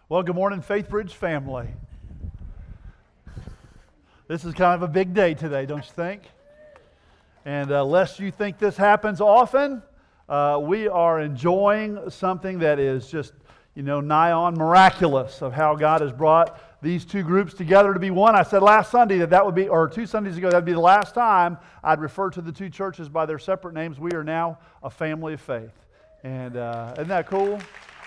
Well, good morning, Faith Bridge family. This is kind of a big day today, don't you think? And lest you think this happens often, we are enjoying something that is just, nigh on miraculous of how God has brought these two groups together to be one. I said last Sunday that would be, or 2 Sundays ago, that would be the last time I'd refer to the two churches by their separate names. We are now a family of faith. And isn't that cool?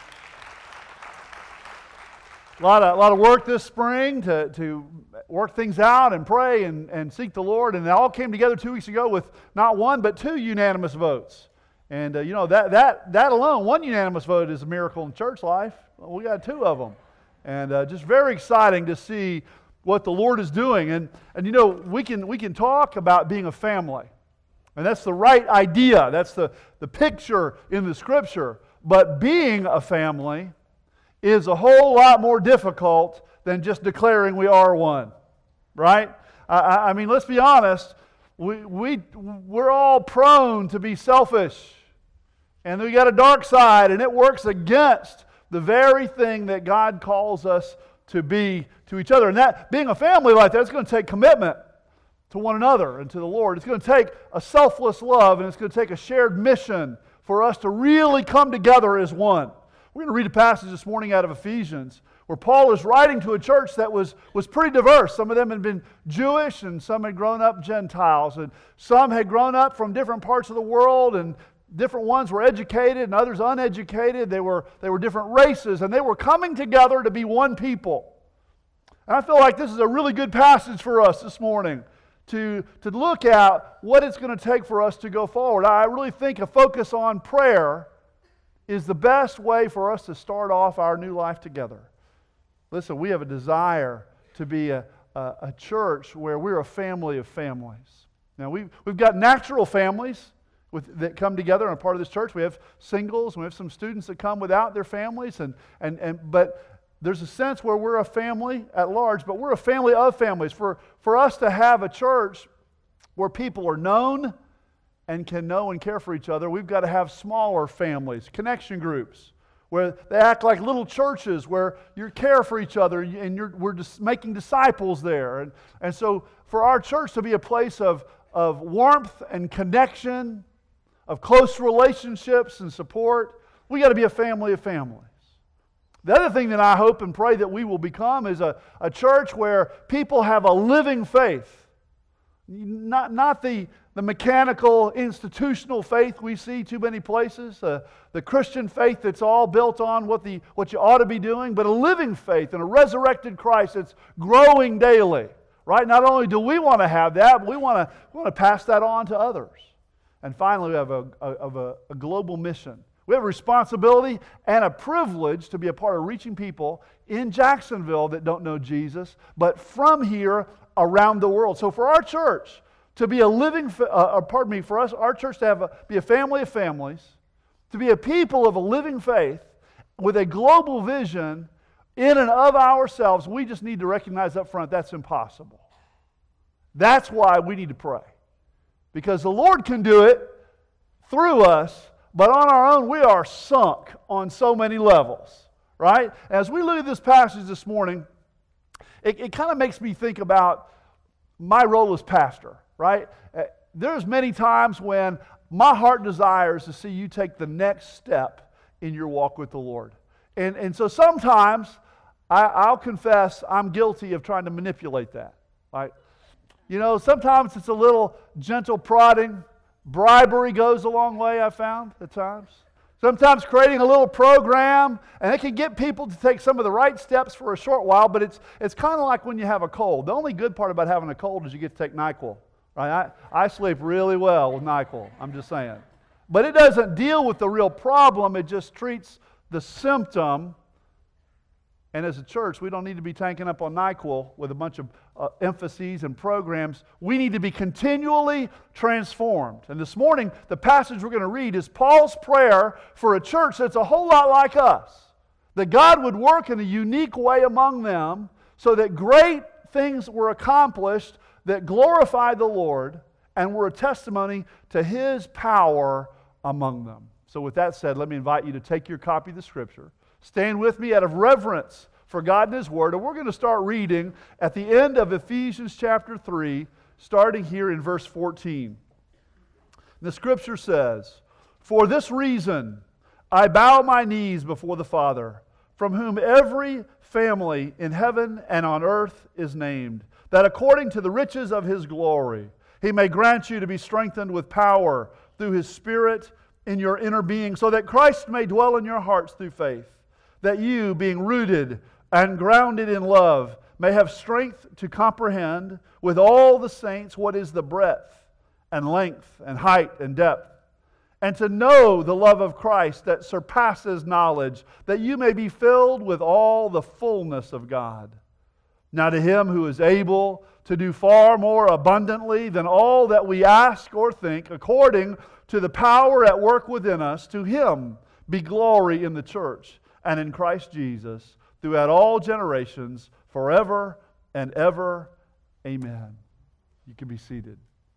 A lot of work this spring to work things out and pray and seek the Lord. And it all came together 2 weeks ago with not one, but 2 unanimous votes. And, that alone, one unanimous vote is a miracle in church life. We got 2 of them. And just very exciting to see what the Lord is doing. And we can talk about being a family. And that's the right idea. That's the picture in the Scripture. But being a family is a whole lot more difficult than just declaring we are one, right? I mean, let's be honest. We're all prone to be selfish, and we got a dark side, and it works against the very thing that God calls us to be to each other. And that being a family like that, it's going to take commitment to one another and to the Lord. It's going to take a selfless love, and it's going to take a shared mission for us to really come together as one. We're going to read a passage this morning out of Ephesians where Paul is writing to a church that was pretty diverse. Some of them had been Jewish, and some had grown up Gentiles, and some had grown up from different parts of the world, and different ones were educated and others uneducated. They were different races, and they were coming together to be one people. And I feel like this is a really good passage for us this morning to look at what it's going to take for us to go forward. I really think a focus on prayer is the best way for us to start off our new life together. Listen, we have a desire to be a church where we're a family of families. Now, we've got natural families that come together and are part of this church. We have singles, and we have some students that come without their families, but there's a sense where we're a family at large, but we're a family of families. For us to have a church where people are known and can know and care for each other, we've got to have smaller families, connection groups, where they act like little churches where you care for each other and we're just making disciples there. And so for our church to be a place of warmth and connection, of close relationships and support, we got to be a family of families. The other thing that I hope and pray that we will become is a church where people have a living faith. Not the mechanical, institutional faith we see too many places, the Christian faith that's all built on what you ought to be doing, but a living faith and a resurrected Christ that's growing daily. Right? Not only do we want to have that, but we want to pass that on to others. And finally, we have a global mission. We have a responsibility and a privilege to be a part of reaching people in Jacksonville that don't know Jesus, but from here around the world. So for our church to be for us, our church to be a family of families, to be a people of a living faith with a global vision in and of ourselves, we just need to recognize up front that's impossible. That's why we need to pray. Because the Lord can do it through us, but on our own we are sunk on so many levels, right? As we look at this passage this morning, it kind of makes me think about my role as pastor, right? There's many times when my heart desires to see you take the next step in your walk with the Lord. And so sometimes, I'll confess, I'm guilty of trying to manipulate that, right? Sometimes it's a little gentle prodding. Bribery goes a long way, I've found, at times. Sometimes creating a little program, and it can get people to take some of the right steps for a short while, but it's kind of like when you have a cold. The only good part about having a cold is you get to take NyQuil. Right? I sleep really well with NyQuil, I'm just saying. But it doesn't deal with the real problem, it just treats the symptom. And as a church, we don't need to be tanking up on NyQuil with a bunch of emphases and programs. We need to be continually transformed. And this morning, the passage we're going to read is Paul's prayer for a church that's a whole lot like us. That God would work in a unique way among them so that great things were accomplished that glorified the Lord and were a testimony to His power among them. So with that said, let me invite you to take your copy of the Scripture, Stand with me out of reverence for God and His Word, and we're going to start reading at the end of Ephesians chapter 3, starting here in verse 14. The Scripture says, "For this reason I bow my knees before the Father, from whom every family in heaven and on earth is named, that according to the riches of His glory He may grant you to be strengthened with power through His Spirit in your inner being, so that Christ may dwell in your hearts through faith, that you, being rooted and grounded in love, may have strength to comprehend with all the saints what is the breadth and length and height and depth, and to know the love of Christ that surpasses knowledge, that you may be filled with all the fullness of God. Now to Him who is able to do far more abundantly than all that we ask or think, according to the power at work within us, to Him be glory in the church and in Christ Jesus, throughout all generations, forever and ever. Amen." You can be seated.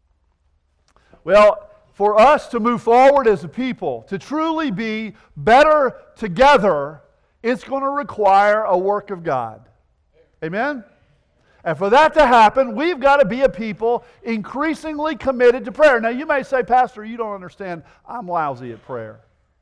Well, for us to move forward as a people, to truly be better together, it's going to require a work of God. Amen? And for that to happen, we've got to be a people increasingly committed to prayer. Now, you may say, "Pastor, you don't understand. I'm lousy at prayer."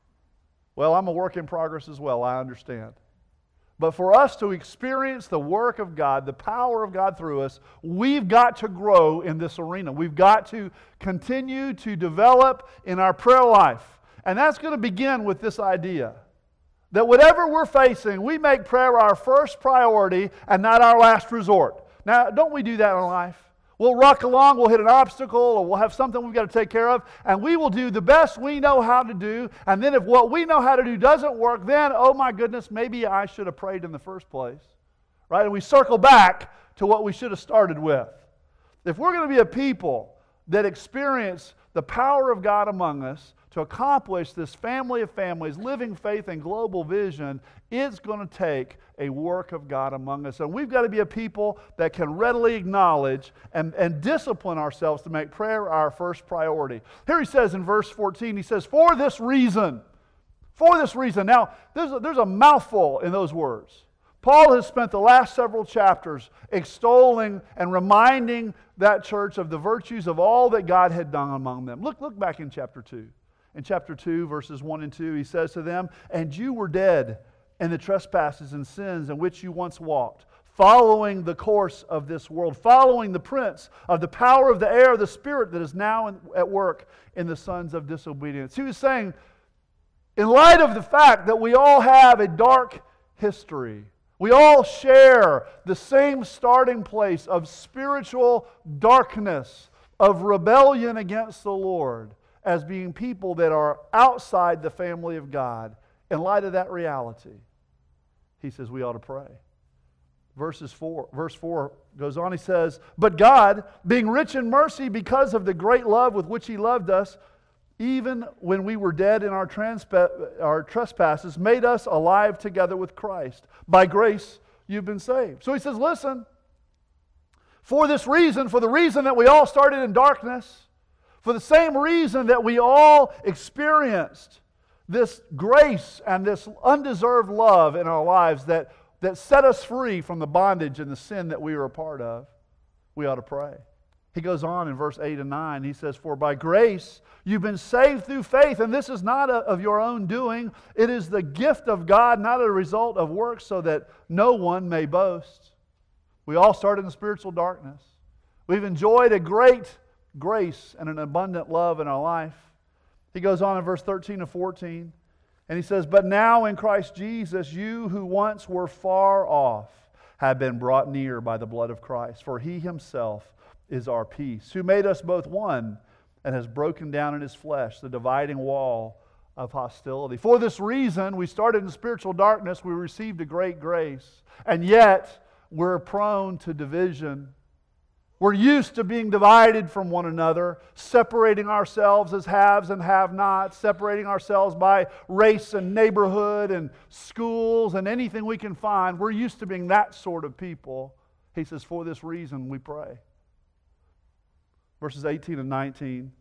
Well, I'm a work in progress as well. I understand. But for us to experience the work of God, the power of God through us, we've got to grow in this arena. We've got to continue to develop in our prayer life. And that's going to begin with this idea that whatever we're facing, we make prayer our first priority and not our last resort. Now, don't we do that in life? We'll rock along, we'll hit an obstacle, or we'll have something we've got to take care of, and we will do the best we know how to do, and then if what we know how to do doesn't work, then, oh my goodness, maybe I should have prayed in the first place. Right? And we circle back to what we should have started with. If we're going to be a people that experience the power of God among us to accomplish this family of families, living faith and global vision, it's going to take a work of God among us. And we've got to be a people that can readily acknowledge and discipline ourselves to make prayer our first priority. Here he says in verse 14, he says, "For this reason." For this reason. Now, there's a mouthful in those words. Paul has spent the last several chapters extolling and reminding that church of the virtues of all that God had done among them. Look back in chapter 2. In chapter 2, verses 1 and 2, he says to them, "And you were dead in the trespasses and sins in which you once walked, following the course of this world, following the prince of the power of the air, the spirit that is now at work in the sons of disobedience." He was saying, in light of the fact that we all have a dark history, we all share the same starting place of spiritual darkness, of rebellion against the Lord, as being people that are outside the family of God. In light of that reality, he says we ought to pray. Verse 4 goes on, he says, "But God, being rich in mercy because of the great love with which He loved us, even when we were dead in our trespasses, made us alive together with Christ. By grace you've been saved." So he says, listen, for this reason, for the reason that we all started in darkness, for the same reason that we all experienced this grace and this undeserved love in our lives that set us free from the bondage and the sin that we were a part of, we ought to pray. He goes on in verse 8 and 9. He says, "For by grace you've been saved through faith, and this is not of your own doing. It is the gift of God, not a result of works, so that no one may boast." We all started in spiritual darkness. We've enjoyed a great grace and an abundant love in our life. He goes on in verse 13 and 14, and he says, "But now in Christ Jesus, you who once were far off have been brought near by the blood of Christ. For He Himself is our peace, who made us both one and has broken down in His flesh the dividing wall of hostility. For this reason, we started in spiritual darkness, we received a great grace, and yet we're prone to division. We're used to being divided from one another, separating ourselves as haves and have-nots, separating ourselves by race and neighborhood and schools and anything we can find. We're used to being that sort of people. He says, for this reason we pray. Verses 18 and 19.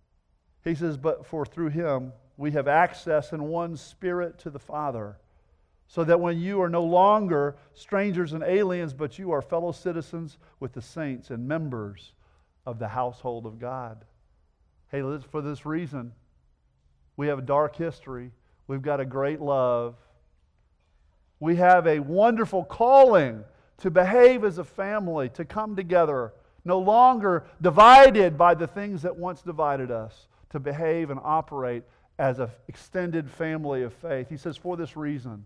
He says, "But for through Him we have access in one Spirit to the Father. so that when you are no longer strangers and aliens, but you are fellow citizens with the saints and members of the household of God. Hey, for this reason, we have a dark history. We've got a great love. We have a wonderful calling to behave as a family, to come together, no longer divided by the things that once divided us, to behave and operate as an extended family of faith. He says, for this reason,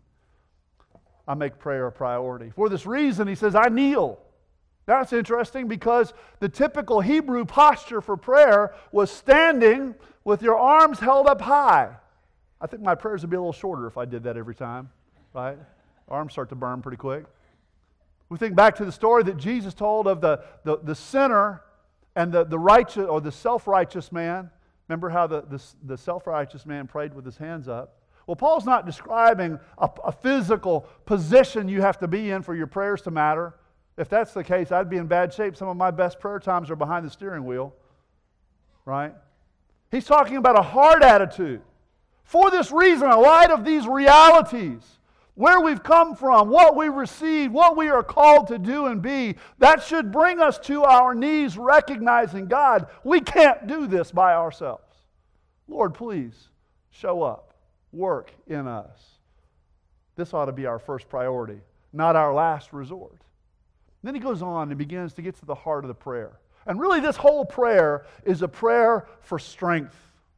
I make prayer a priority. For this reason, he says, I kneel. That's interesting because the typical Hebrew posture for prayer was standing with your arms held up high. I think my prayers would be a little shorter if I did that every time, right? Arms start to burn pretty quick. We think back to the story that Jesus told of the sinner and the righteous or the self-righteous man. Remember how the self-righteous man prayed with his hands up? Well, Paul's not describing a physical position you have to be in for your prayers to matter. If that's the case, I'd be in bad shape. Some of my best prayer times are behind the steering wheel, right? He's talking about a heart attitude. For this reason, in light of these realities, where we've come from, what we received, what we are called to do and be, that should bring us to our knees recognizing, God, we can't do this by ourselves. Lord, please show up. Work in us. This ought to be our first priority, not our last resort. And then he goes on and begins to get to the heart of the prayer. And really this whole prayer is a prayer for strength.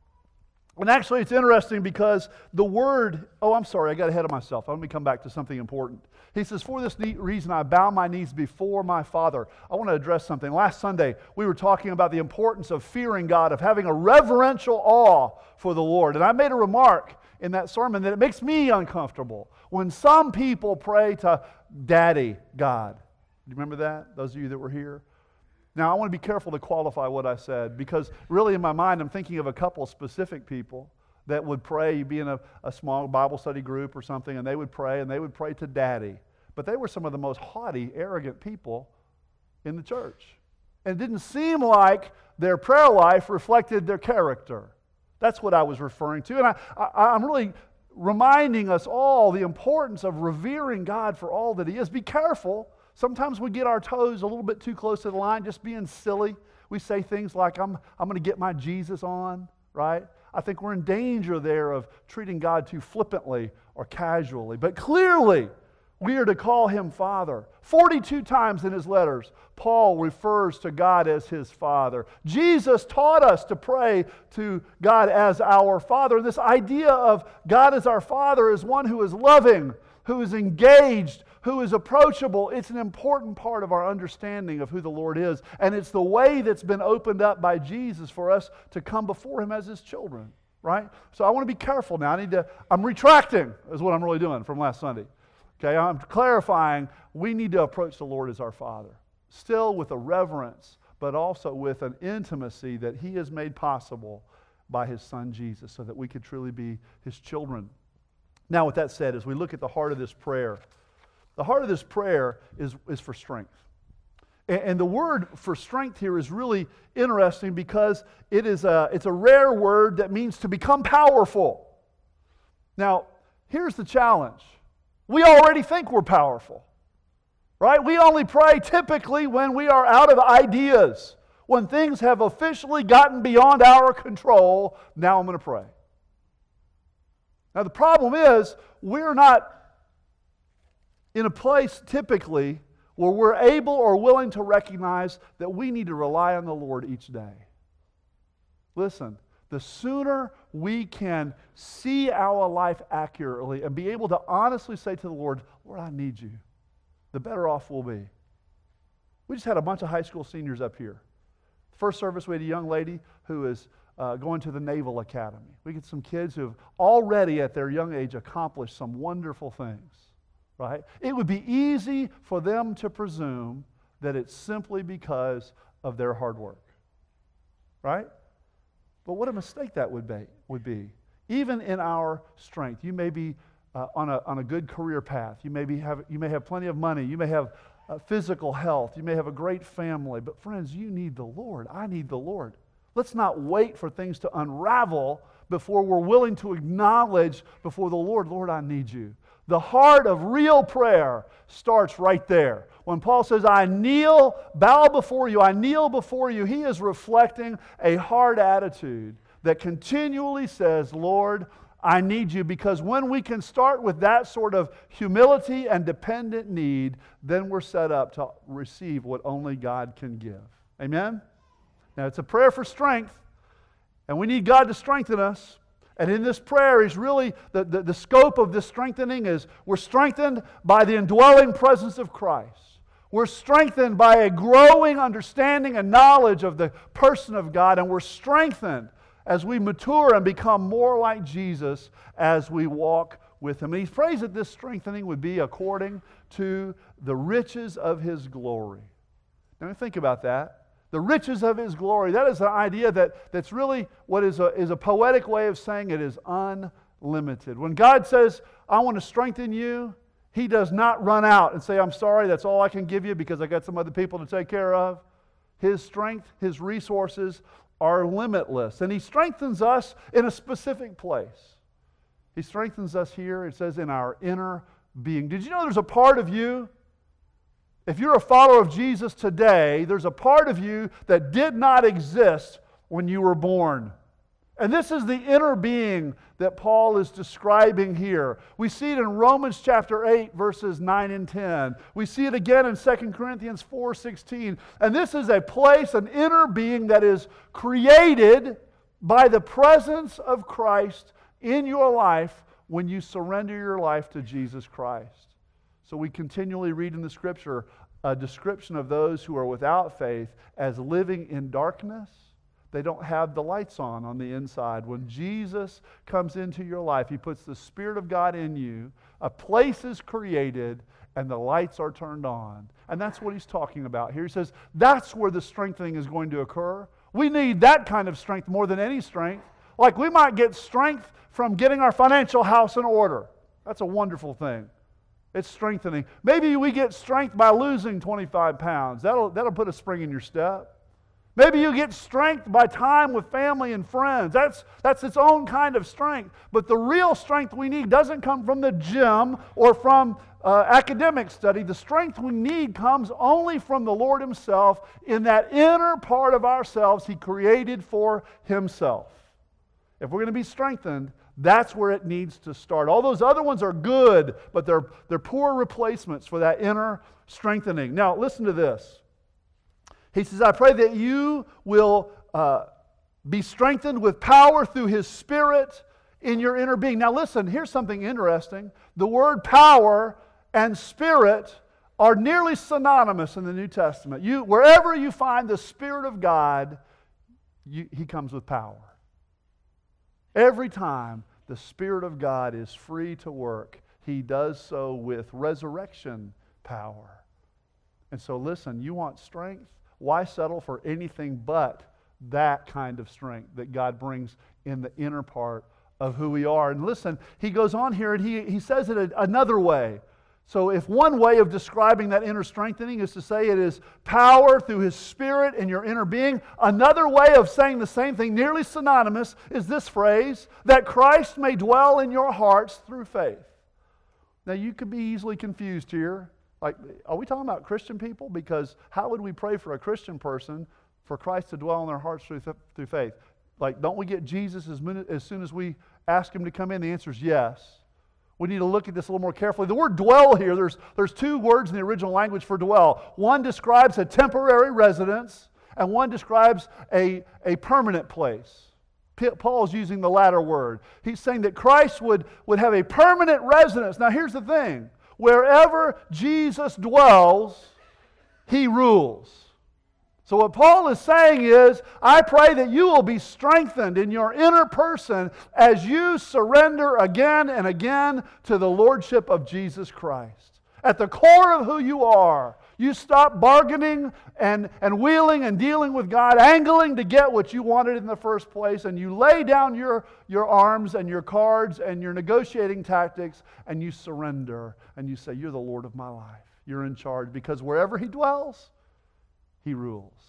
And actually it's interesting because the word, I got ahead of myself. Let me come back to something important. He says, for this reason I bow my knees before my Father. I want to address something. Last Sunday we were talking about the importance of fearing God, of having a reverential awe for the Lord. And I made a remark in that sermon that it makes me uncomfortable when some people pray to Daddy God. Do you remember that? Those of you that were here? Now, I want to be careful to qualify what I said because really in my mind I'm thinking of a couple specific people that would pray, be in a small Bible study group or something, and they would pray to Daddy. But they were some of the most haughty, arrogant people in the church. And it didn't seem like their prayer life reflected their character. That's what I was referring to. And I'm really reminding us all the importance of revering God for all that He is. Be careful. Sometimes we get our toes a little bit too close to the line, just being silly. We say things like, I'm going to get my Jesus on, right? I think we're in danger there of treating God too flippantly or casually. But clearly, we are to call Him Father. 42 times in his letters, Paul refers to God as his Father. Jesus taught us to pray to God as our Father. This idea of God as our Father is one who is loving, who is engaged, who is approachable. It's an important part of our understanding of who the Lord is. And it's the way that's been opened up by Jesus for us to come before Him as His children, right? So I want to be careful now. I'm retracting is what I'm really doing from last Sunday. Okay, I'm clarifying we need to approach the Lord as our Father. Still with a reverence, but also with an intimacy that He has made possible by His Son Jesus so that we could truly be His children. Now with that said, as we look at the heart of this prayer, the heart of this prayer is for strength. And the word for strength here is really interesting because it's a rare word that means to become powerful. Now, here's the challenge. We already think we're powerful, right? We only pray typically when we are out of ideas, when things have officially gotten beyond our control. Now I'm going to pray. Now the problem is we're not in a place typically where we're able or willing to recognize that we need to rely on the Lord each day. Listen, the sooner we can see our life accurately and be able to honestly say to the Lord, Lord, I need you, the better off we'll be. We just had a bunch of high school seniors up here. First service, we had a young lady who is going to the Naval Academy. We get some kids who have already at their young age accomplished some wonderful things, right? It would be easy for them to presume that it's simply because of their hard work, right? But what a mistake that would be. Even in our strength, you may be on a good career path. You may have plenty of money. You may have physical health. You may have a great family. But friends, you need the Lord. I need the Lord. Let's not wait for things to unravel before we're willing to acknowledge before the Lord, Lord, I need you. The heart of real prayer starts right there. When Paul says, I kneel, bow before you, I kneel before you, he is reflecting a heart attitude that continually says, Lord, I need you. Because when we can start with that sort of humility and dependent need, then we're set up to receive what only God can give. Amen? Now, it's a prayer for strength, and we need God to strengthen us. And in this prayer is really, the scope of this strengthening is we're strengthened by the indwelling presence of Christ. We're strengthened by a growing understanding and knowledge of the person of God, and we're strengthened as we mature and become more like Jesus as we walk with Him. And he prays that this strengthening would be according to the riches of His glory. Now think about that. The riches of His glory. That is an idea that's really what is a poetic way of saying it is unlimited. When God says, I want to strengthen you, He does not run out and say, I'm sorry, that's all I can give you because I got some other people to take care of. His strength, His resources are limitless. And He strengthens us in a specific place. He strengthens us here, it says, in our inner being. Did you know there's a part of you? If you're a follower of Jesus today, there's a part of you that did not exist when you were born. And this is the inner being that Paul is describing here. We see it in Romans chapter 8, verses 9 and 10. We see it again in 2 Corinthians 4:16. And this is a place, an inner being that is created by the presence of Christ in your life when you surrender your life to Jesus Christ. So we continually read in the Scripture a description of those who are without faith as living in darkness. They don't have the lights on the inside. When Jesus comes into your life, He puts the Spirit of God in you, a place is created, and the lights are turned on. And that's what He's talking about here. He says that's where the strengthening is going to occur. We need that kind of strength more than any strength. Like we might get strength from getting our financial house in order. That's a wonderful thing. It's strengthening. Maybe we get strength by losing 25 pounds. That'll put a spring in your step. Maybe you get strength by time with family and friends. That's its own kind of strength. But the real strength we need doesn't come from the gym or from academic study. The strength we need comes only from the Lord Himself in that inner part of ourselves He created for Himself. If we're going to be strengthened, that's where it needs to start. All those other ones are good, but they're poor replacements for that inner strengthening. Now, listen to this. He says, I pray that you will be strengthened with power through His Spirit in your inner being. Now, listen, here's something interesting. The word power and Spirit are nearly synonymous in the New Testament. Wherever you find the Spirit of God, He comes with power. Every time the Spirit of God is free to work, He does so with resurrection power. And so listen, you want strength? Why settle for anything but that kind of strength that God brings in the inner part of who we are? And listen, he goes on here and he says it another way. So if one way of describing that inner strengthening is to say it is power through His Spirit in your inner being, another way of saying the same thing, nearly synonymous, is this phrase, that Christ may dwell in your hearts through faith. Now you could be easily confused here. Like, are we talking about Christian people? Because how would we pray for a Christian person for Christ to dwell in their hearts through faith? Like, don't we get Jesus as soon as we ask Him to come in? The answer is yes. We need to look at this a little more carefully. The word dwell here, there's two words in the original language for dwell. One describes a temporary residence, and one describes a permanent place. Paul's using the latter word. He's saying that Christ would have a permanent residence. Now here's the thing. Wherever Jesus dwells, He rules. So what Paul is saying is, I pray that you will be strengthened in your inner person as you surrender again and again to the Lordship of Jesus Christ. At the core of who you are, you stop bargaining and wheeling and dealing with God, angling to get what you wanted in the first place, and you lay down your arms and your cards and your negotiating tactics, and you surrender, and you say, you're the Lord of my life. You're in charge, because wherever He dwells, He rules.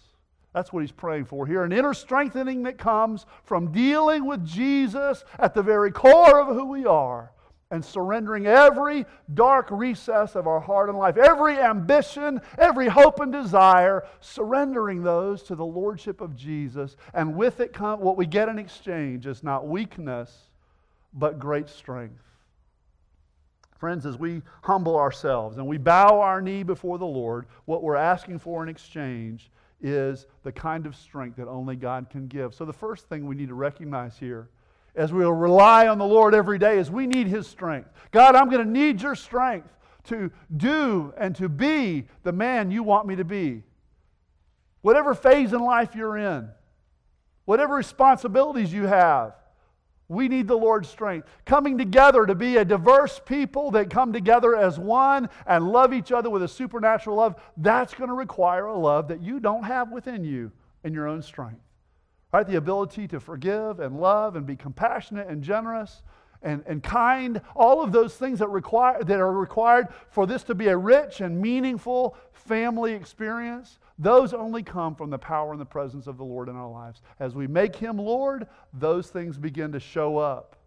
That's what he's praying for here. An inner strengthening that comes from dealing with Jesus at the very core of who we are and surrendering every dark recess of our heart and life, every ambition, every hope and desire, surrendering those to the lordship of Jesus. And with it, what we get in exchange is not weakness, but great strength. Friends, as we humble ourselves and we bow our knee before the Lord, what we're asking for in exchange is the kind of strength that only God can give. So the first thing we need to recognize here as we rely on the Lord every day is we need His strength. God, I'm going to need your strength to do and to be the man you want me to be. Whatever phase in life you're in, whatever responsibilities you have, we need the Lord's strength. Coming together to be a diverse people that come together as one and love each other with a supernatural love, that's going to require a love that you don't have within you in your own strength. Right? The ability to forgive and love and be compassionate and generous and kind, all of those things that are required for this to be a rich and meaningful family experience, those only come from the power and the presence of the Lord in our lives. As we make Him Lord, those things begin to show up.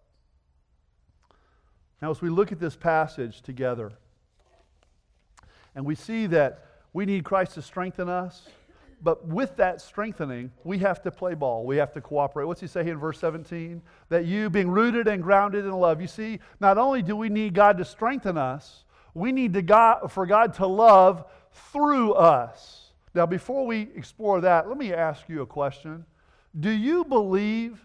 Now, as we look at this passage together, and we see that we need Christ to strengthen us, but with that strengthening, we have to play ball. We have to cooperate. What's he say here in verse 17? That you, being rooted and grounded in love. You see, not only do we need God to strengthen us, we need for God to love through us. Now, before we explore that, let me ask you a question. Do you believe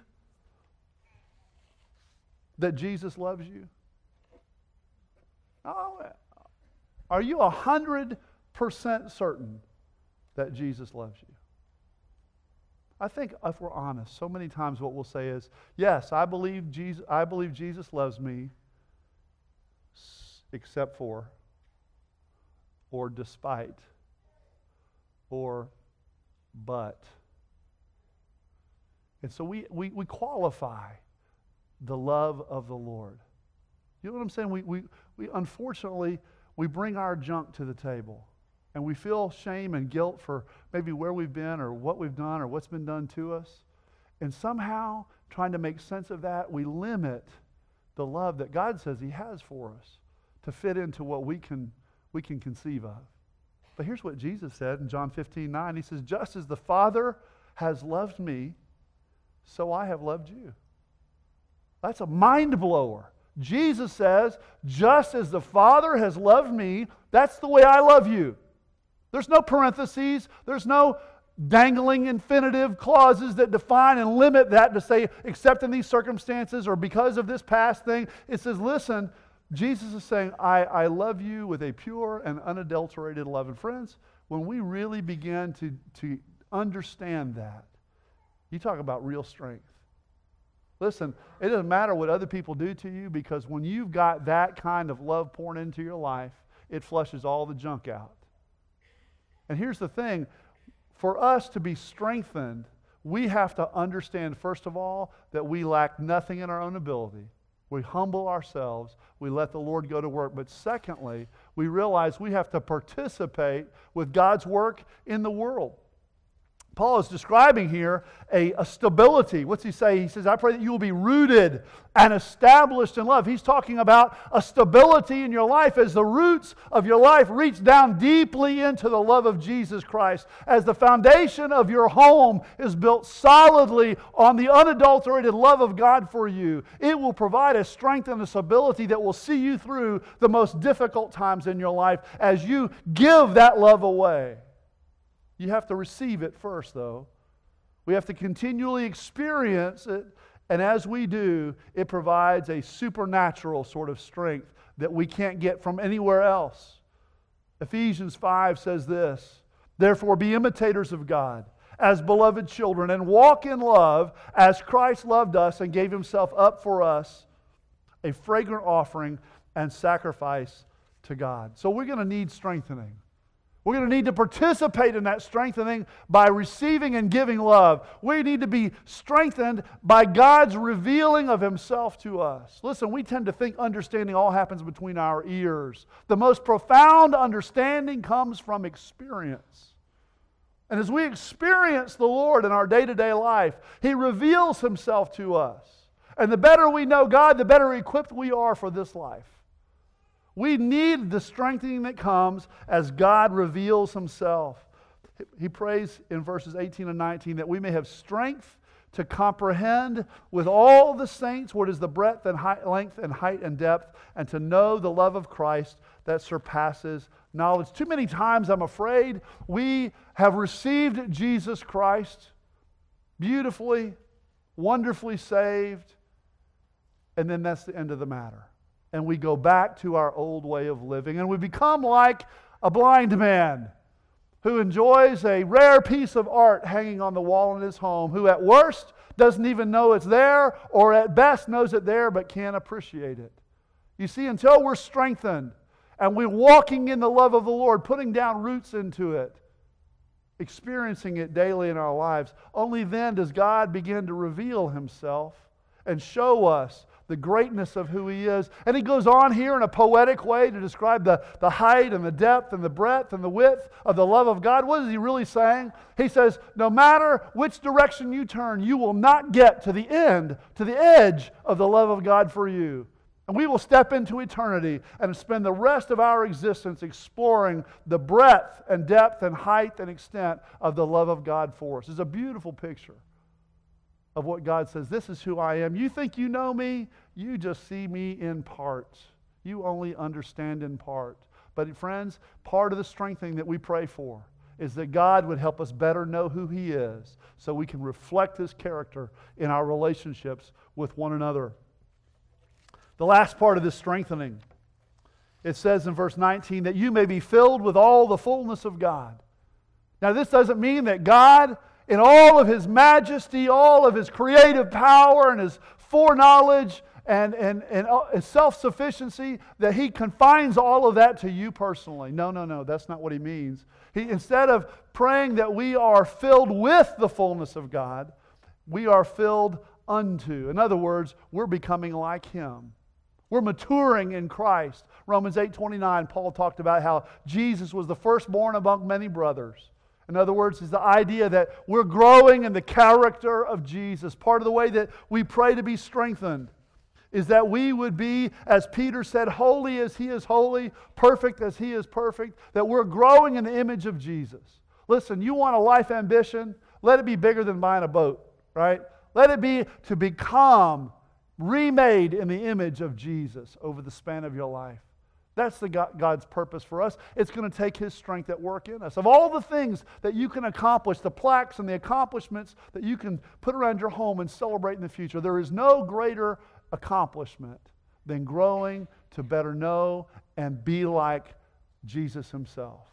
that Jesus loves you? Oh, are you 100% certain that Jesus loves you? I think if we're honest, so many times what we'll say is, yes, I believe Jesus loves me, except for, or despite, or but. And so we qualify the love of the Lord. You know what I'm saying? We unfortunately, we bring our junk to the table. And we feel shame and guilt for maybe where we've been or what we've done or what's been done to us. And somehow, trying to make sense of that, we limit the love that God says He has for us to fit into what we can conceive of. But here's what Jesus said in John 15:9. He says, just as the Father has loved me, so I have loved you. That's a mind blower. Jesus says, just as the Father has loved me, that's the way I love you. There's no parentheses. There's no dangling infinitive clauses that define and limit that to say, except in these circumstances or because of this past thing. It says, listen, Jesus is saying, I love you with a pure and unadulterated love. And friends, when we really begin to understand that, you talk about real strength. Listen, it doesn't matter what other people do to you, because when you've got that kind of love poured into your life, it flushes all the junk out. And here's the thing, for us to be strengthened, we have to understand, first of all, that we lack nothing in our own ability. We humble ourselves, we let the Lord go to work. But secondly, we realize we have to participate with God's work in the world. Paul is describing here a stability. What's he say? He says, I pray that you will be rooted and established in love. He's talking about a stability in your life as the roots of your life reach down deeply into the love of Jesus Christ. As the foundation of your home is built solidly on the unadulterated love of God for you, it will provide a strength and a stability that will see you through the most difficult times in your life as you give that love away. You have to receive it first, though. We have to continually experience it, and as we do, it provides a supernatural sort of strength that we can't get from anywhere else. Ephesians 5 says this, therefore be imitators of God as beloved children, and walk in love as Christ loved us and gave Himself up for us, a fragrant offering and sacrifice to God. So we're going to need strengthening. We're going to need to participate in that strengthening by receiving and giving love. We need to be strengthened by God's revealing of Himself to us. Listen, we tend to think understanding all happens between our ears. The most profound understanding comes from experience. And as we experience the Lord in our day-to-day life, He reveals Himself to us. And the better we know God, the better equipped we are for this life. We need the strengthening that comes as God reveals Himself. He prays in verses 18 and 19 that we may have strength to comprehend with all the saints what is the breadth and length and height and depth, and to know the love of Christ that surpasses knowledge. Too many times, I'm afraid, we have received Jesus Christ, beautifully, wonderfully saved, and then that's the end of the matter. And we go back to our old way of living, and we become like a blind man who enjoys a rare piece of art hanging on the wall in his home, who at worst doesn't even know it's there, or at best knows it there but can't appreciate it. You see, until we're strengthened and we're walking in the love of the Lord, putting down roots into it, experiencing it daily in our lives, only then does God begin to reveal Himself and show us the greatness of who He is. And He goes on here in a poetic way to describe the height and the depth and the breadth and the width of the love of God. What is He really saying? He says, no matter which direction you turn, you will not get to the end, to the edge of the love of God for you. And we will step into eternity and spend the rest of our existence exploring the breadth and depth and height and extent of the love of God for us. It's a beautiful picture of what God says. This is who I am. You think you know me? You just see me in part. You only understand in part. But friends, part of the strengthening that we pray for is that God would help us better know who He is so we can reflect His character in our relationships with one another. The last part of this strengthening, it says in verse 19 that you may be filled with all the fullness of God. Now this doesn't mean that God, in all of His majesty, all of His creative power and His foreknowledge and self-sufficiency, that He confines all of that to you personally. No, that's not what He means. Instead of praying that we are filled with the fullness of God, we are filled unto. In other words, we're becoming like Him. We're maturing in Christ. Romans 8:29, Paul talked about how Jesus was the firstborn among many brothers. In other words, it's the idea that we're growing in the character of Jesus. Part of the way that we pray to be strengthened is that we would be, as Peter said, holy as He is holy, perfect as He is perfect, that we're growing in the image of Jesus. Listen, you want a life ambition? Let it be bigger than buying a boat, right? Let it be to become remade in the image of Jesus over the span of your life. That's God's purpose for us. It's going to take His strength at work in us. Of all the things that you can accomplish, the plaques and the accomplishments that you can put around your home and celebrate in the future, there is no greater accomplishment than growing to better know and be like Jesus Himself.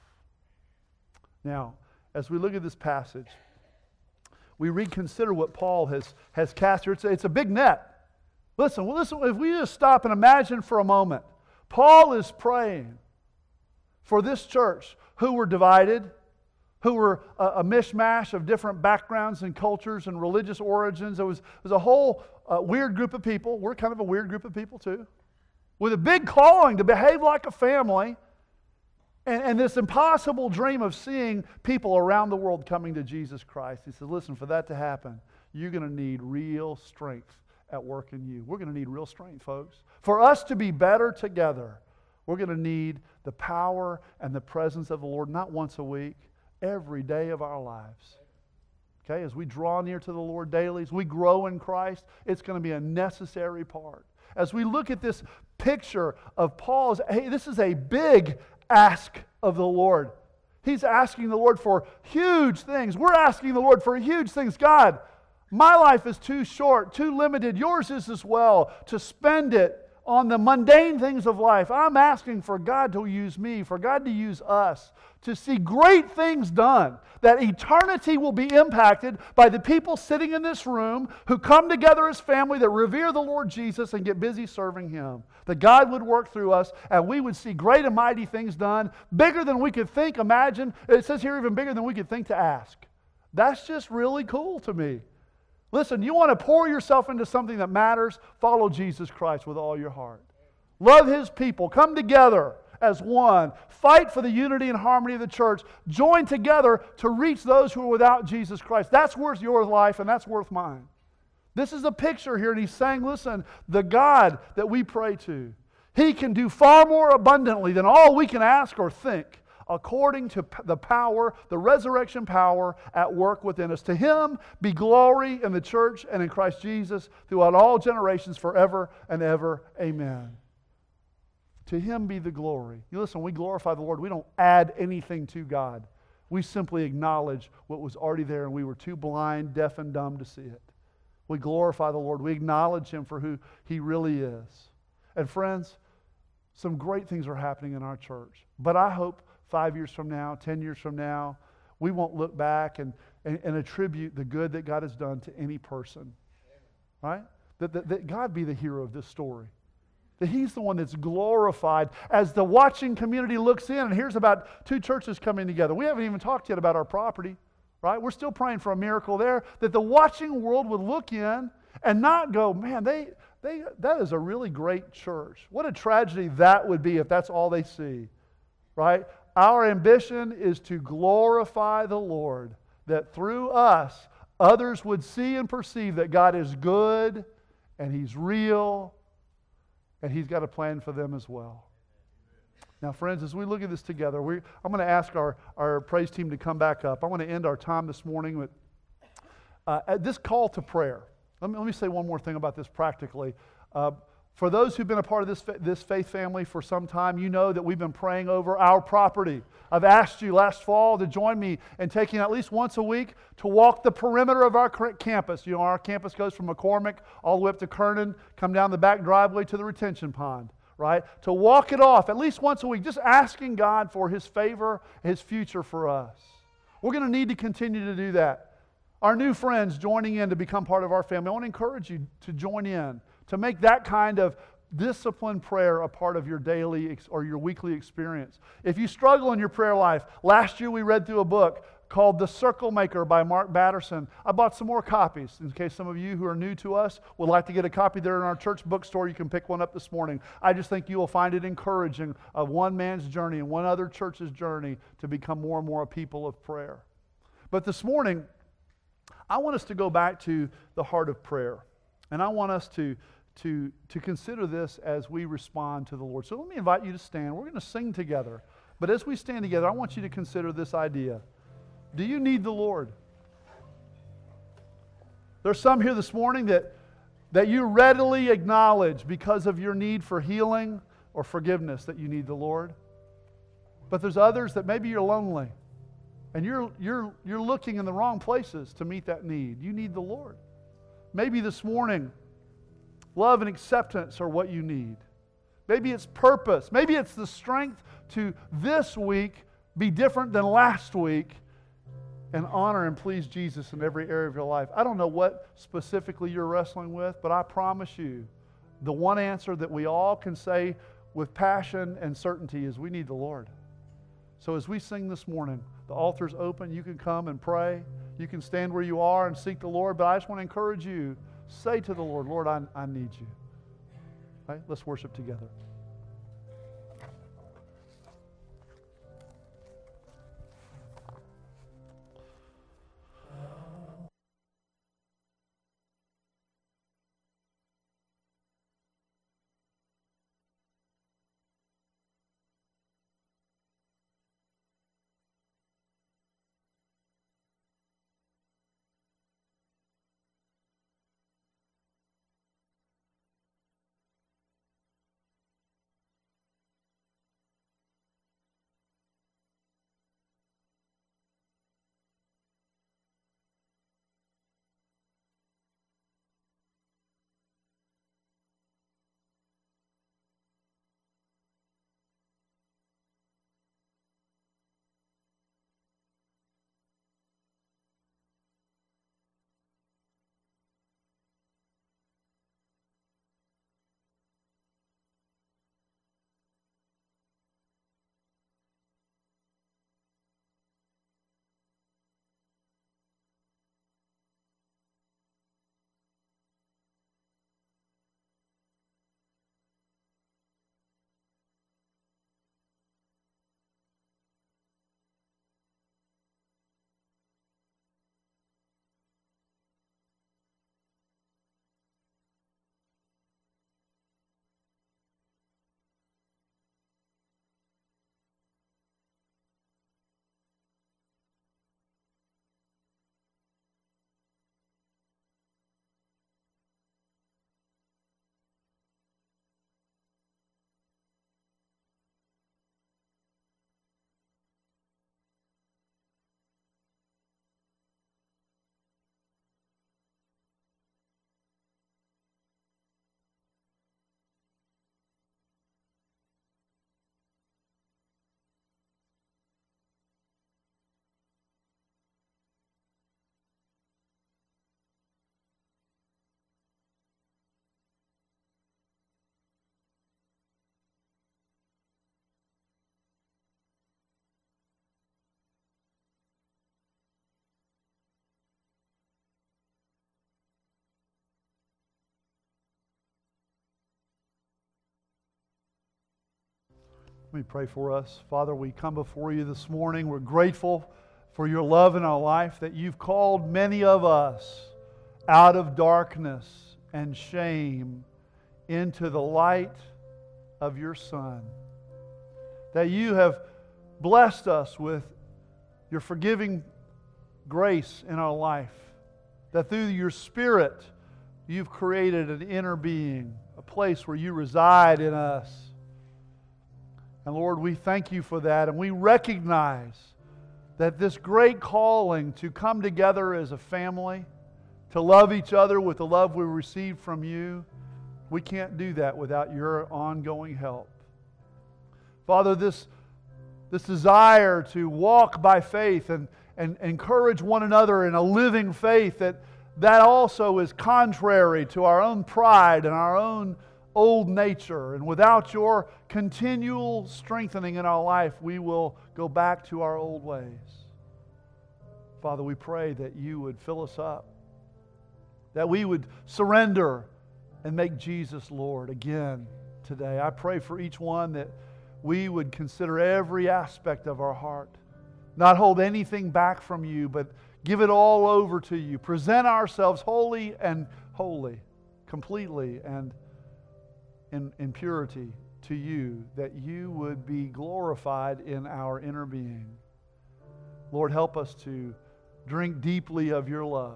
Now, as we look at this passage, we reconsider what Paul has cast here. It's a big net. Listen, if we just stop and imagine for a moment, Paul is praying for this church who were divided, who were a mishmash of different backgrounds and cultures and religious origins. It was a whole weird group of people. We're kind of a weird group of people too, with a big calling to behave like a family, and this impossible dream of seeing people around the world coming to Jesus Christ. He says, listen, for that to happen, you're going to need real strength at work in you. We're going to need real strength, folks. For us to be better together, we're going to need the power and the presence of the Lord, not once a week, every day of our lives. Okay, as we draw near to the Lord daily, as we grow in Christ, it's going to be a necessary part. As we look at this picture of Paul's, hey, this is a big ask of the Lord. He's asking the Lord for huge things. We're asking the Lord for huge things. God, my life is too short, too limited. Yours is as well, to spend it on the mundane things of life. I'm asking for God to use me, for God to use us, to see great things done, that eternity will be impacted by the people sitting in this room who come together as family that revere the Lord Jesus and get busy serving Him. That God would work through us and we would see great and mighty things done, bigger than we could think, imagine. It says here even bigger than we could think to ask. That's just really cool to me. Listen, you want to pour yourself into something that matters? Follow Jesus Christ with all your heart. Love His people. Come together as one. Fight for the unity and harmony of the church. Join together to reach those who are without Jesus Christ. That's worth your life, and that's worth mine. This is a picture here, and he's saying, listen, the God that we pray to, He can do far more abundantly than all we can ask or think, according to the power, the resurrection power at work within us. To Him be glory in the church and in Christ Jesus throughout all generations, forever and ever. Amen. To Him be the glory. You listen, when we glorify the Lord, we don't add anything to God. We simply acknowledge what was already there, and we were too blind, deaf, and dumb to see it. We glorify the Lord. We acknowledge Him for who He really is. And friends, some great things are happening in our church. But I hope 5 years from now, 10 years from now, we won't look back and attribute the good that God has done to any person. Right? That God be the hero of this story. That He's the one that's glorified as the watching community looks in and hears about 2 churches coming together. We haven't even talked yet about our property. Right? We're still praying for a miracle there. That the watching world would look in and not go, man, that is a really great church. What a tragedy that would be if that's all they see. Right? Our ambition is to glorify the Lord. That through us, others would see and perceive that God is good and He's real and He's got a plan for them as well. Now, friends, as we look at this together, I'm going to ask our praise team to come back up. I want to end our time this morning with this call to prayer. Let me say one more thing about this practically. For those who've been a part of this faith family for some time, you know that we've been praying over our property. I've asked you last fall to join me in taking at least once a week to walk the perimeter of our campus. You know, our campus goes from McCormick all the way up to Kernan, come down the back driveway to the retention pond. Right? To walk it off at least once a week, just asking God for His favor, His future for us. We're going to need to continue to do that. Our new friends joining in to become part of our family, I want to encourage you to join in, to make that kind of disciplined prayer a part of your daily or your weekly experience. If you struggle in your prayer life, last year we read through a book called The Circle Maker by Mark Batterson. I bought some more copies in case some of you who are new to us would like to get a copy there in our church bookstore. You can pick one up this morning. I just think you will find it encouraging of one man's journey and one other church's journey to become more and more a people of prayer. But this morning, I want us to go back to the heart of prayer. And I want us to consider this as we respond to the Lord. So let me invite you to stand. We're going to sing together. But as we stand together, I want you to consider this idea. Do you need the Lord? There's some here this morning that you readily acknowledge because of your need for healing or forgiveness that you need the Lord. But there's others that maybe you're lonely and you're looking in the wrong places to meet that need. You need the Lord. Maybe this morning, love and acceptance are what you need. Maybe it's purpose. Maybe it's the strength to this week be different than last week and honor and please Jesus in every area of your life. I don't know what specifically you're wrestling with, but I promise you, the one answer that we all can say with passion and certainty is we need the Lord. So as we sing this morning, the altar's open. You can come and pray. You can stand where you are and seek the Lord, but I just want to encourage you, say to the Lord, Lord, I need you. Right? Let's worship together. Let me pray for us. Father, we come before you this morning. We're grateful for your love in our life, that you've called many of us out of darkness and shame into the light of your Son. That you have blessed us with your forgiving grace in our life. That through your Spirit, you've created an inner being, a place where you reside in us. And Lord, we thank you for that, and we recognize that this great calling to come together as a family, to love each other with the love we received from you, we can't do that without your ongoing help. Father, this desire to walk by faith and encourage one another in a living faith, that also is contrary to our own pride and our own old nature. And without your continual strengthening in our life, we will go back to our old ways. Father, we pray that you would fill us up, that we would surrender and make Jesus Lord again today. I pray for each one that we would consider every aspect of our heart, not hold anything back from you, but give it all over to you. Present ourselves wholly, completely, and in purity to you, that you would be glorified in our inner being. Lord, help us to drink deeply of your love,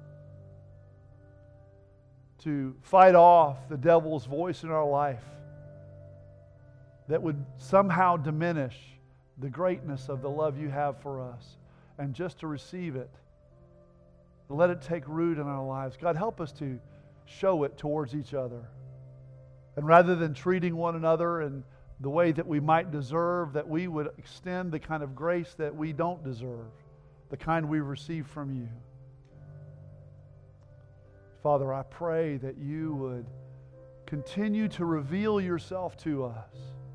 to fight off the devil's voice in our life that would somehow diminish the greatness of the love you have for us, and just to receive it, let it take root in our lives. God, help us to show it towards each other. And rather than treating one another in the way that we might deserve, that we would extend the kind of grace that we don't deserve, the kind we receive from you. Father, I pray that you would continue to reveal yourself to us,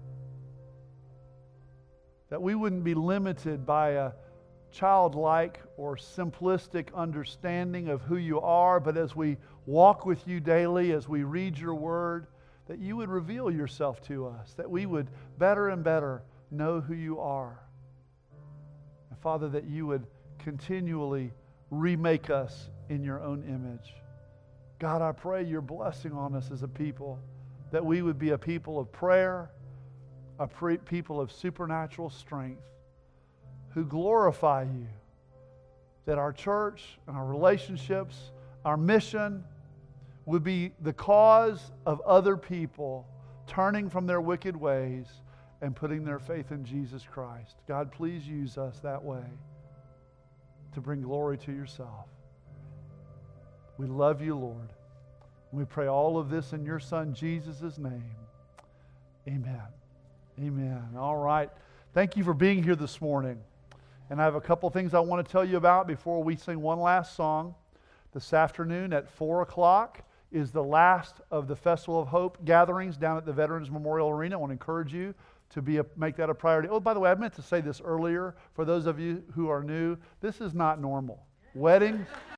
that we wouldn't be limited by a childlike or simplistic understanding of who you are, but as we walk with you daily, as we read your word, that you would reveal yourself to us, that we would better and better know who you are. And Father, that you would continually remake us in your own image. God, I pray your blessing on us as a people, that we would be a people of prayer, a people of supernatural strength, who glorify you, that our church and our relationships, our mission would be the cause of other people turning from their wicked ways and putting their faith in Jesus Christ. God, please use us that way to bring glory to yourself. We love you, Lord. We pray all of this in your Son, Jesus' name. Amen. Amen. All right. Thank you for being here this morning. And I have a couple things I want to tell you about before we sing one last song. This afternoon at 4 o'clock is the last of the Festival of Hope gatherings down at the Veterans Memorial Arena. I want to encourage you to make that a priority. Oh, by the way, I meant to say this earlier. For those of you who are new, this is not normal. Weddings